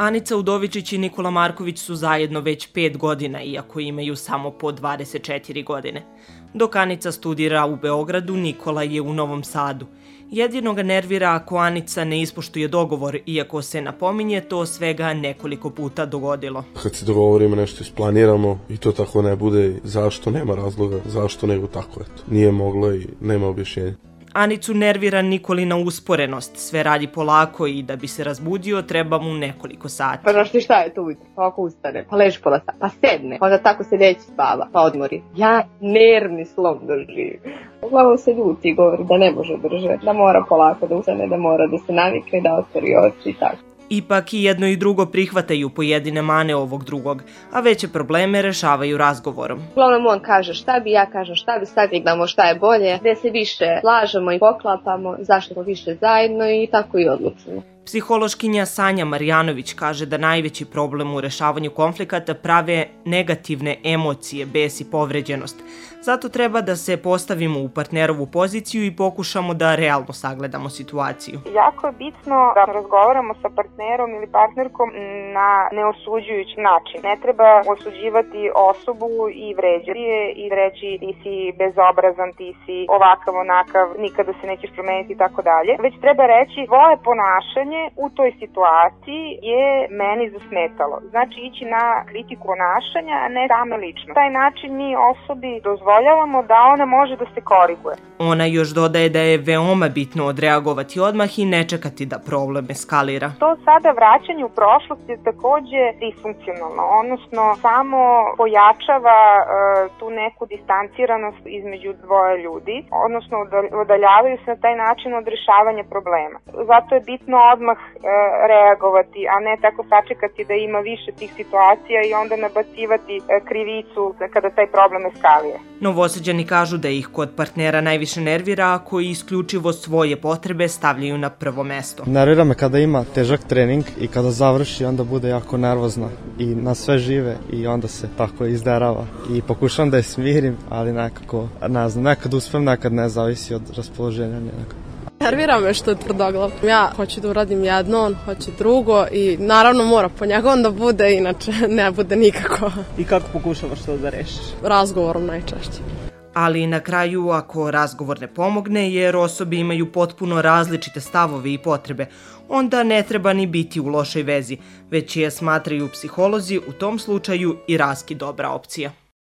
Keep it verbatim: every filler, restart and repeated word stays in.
Anica Udovičić i Nikola Marković su zajedno već pet godina, iako imaju samo po dvadeset četiri godine. Dok Anica studira u Beogradu, Nikola je u Novom Sadu. Jedino ga nervira ako Anica ne ispoštuje dogovor, iako se napominje to svega nekoliko puta dogodilo. Kad se dogovorimo, nešto isplaniramo i to tako ne bude, zašto nema razloga, zašto nego tako, eto. Nije moglo i nema objašnjenja. Anicu nervira Nikolina usporenost, sve radi polako i da bi se razbudio treba mu nekoliko sati. Pa znaš ti šta je to ujutro? Pa ako ustane, pa leži pola sata, pa sedne, onda tako se neće spava, pa odmori. Ja nervni slom doživim. Uglavnom se ljuti i govori da ne može držati, da mora polako da ustane, da mora da se navikne, da otvori oči i tako. Ipak i jedno i drugo prihvataju pojedine mane ovog drugog, a veće probleme rešavaju razgovorom. Uglavnom on kaže šta bi, ja kažem šta bi, sagnamo šta je bolje, gde se više slažemo i poklapamo, zašto smo više zajedno i tako i odlučimo. Psihološkinja Sanja Marjanović kaže da najveći problem u rešavanju konflikata prave negativne emocije, bes i povređenost. Zato treba da se postavimo u partnerovu poziciju i pokušamo da realno sagledamo situaciju. Jako je bitno da razgovaramo sa partnerom ili partnerkom na neosuđujući način. Ne treba osuđivati osobu i vređati je i reći ti si bezobrazan, ti si ovakav, onakav, nikada se nećeš promeniti i tako dalje. Već treba reći tvoje ponašanje u toj situaciji je meni zasmetalo. Znači ići na kritiku ponašanja, a ne same lično. Na taj način mi osobi dozvoljavamo da ona može da se koriguje. Ona još dodaje da je veoma bitno odreagovati odmah i ne čekati da problem eskalira. To sada vraćanje u prošlost je takođe disfunkcionalno, odnosno samo pojačava e, tu neku distanciranost između dvoje ljudi, odnosno udaljavaju se na taj način od rešavanja problema. Zato je bitno odmah e, reagovati, a ne tako sačekati da ima više tih situacija i onda nabacivati e, krivicu kada taj problem eskalira. Novosađani kažu da ih kod partnera najviše nervira ako isključivo svoje potrebe stavljaju na prvo mesto. Nervira me kada ima težak trening i kada završi onda bude jako nervozna i na sve žive i onda se tako izderava i pokušam da je smirim, ali nekako, ne znam, nekad uspem, nekad ne, zavisi od raspoloženja njenog. Nervira me što je tvrdoglav. Ja hoću da uradim jedno, on hoće drugo i naravno mora po njegovom da bude, inače ne bude nikako. I kako pokušavaš to da rešiš? Razgovorom najčešće. Ali na kraju, ako razgovor ne pomogne, jer osobe imaju potpuno različite stavove i potrebe, onda ne treba ni biti u lošoj vezi, već je, smatraju psiholozi, u tom slučaju i raskid dobra opcija.